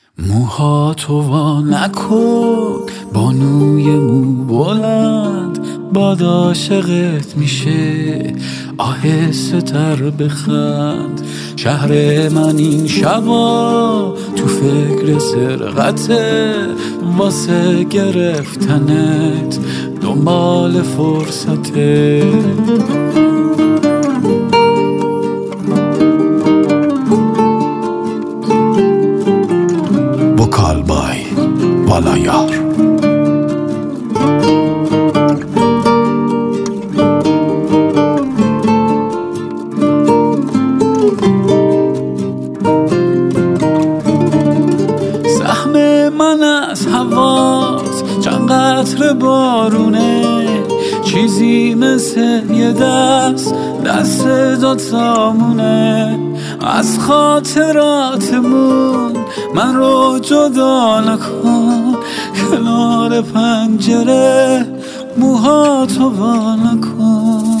موهاتو وا نکن بانوی مو بلند، باد عاشقت میشه آهسته تر بخند. شهر من این شبا تو فکر سرقته، واسه گرفتنت دنبال فرصته. وکال بای والایار. سهم من از هواست چند قطره بارونه، چیزی مثل یه دست دوتامونه. از خاطراتمون من رو جدا نکن، کنار پنجره موهاتو وا نکن.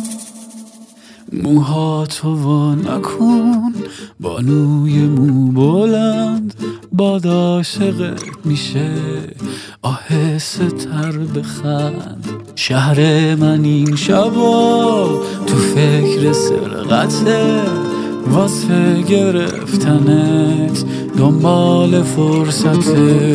موهاتو وا نکن بانوی مو بلند، باد عاشقت میشه آهسته تر بخند. شهر من این شبا تو فکر سرقته، واسه گرفتنت دنبال فرصته.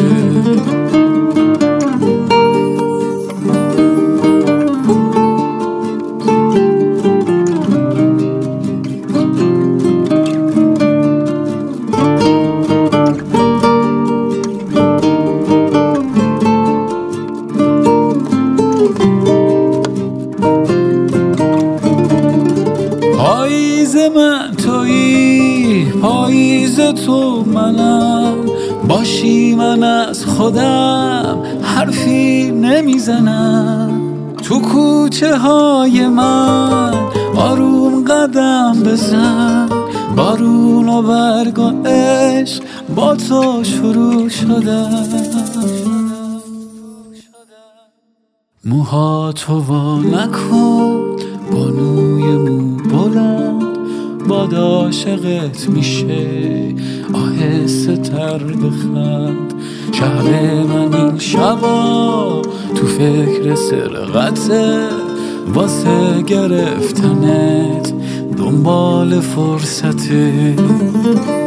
پاییز من تویی، پاییز تو منم، باشی من از خودم حرفی نمیزنم. تو کوچه های من آروم قدم بزن، بارون و برگ و عشق با تو شروع شدن. موهاتو وا نکن بانوی مو بلند، باد عاشقت میشه آهسته تر بخند. شهر من این شبا تو فکر سرقته، واسه گرفتنت دنبال فرصته.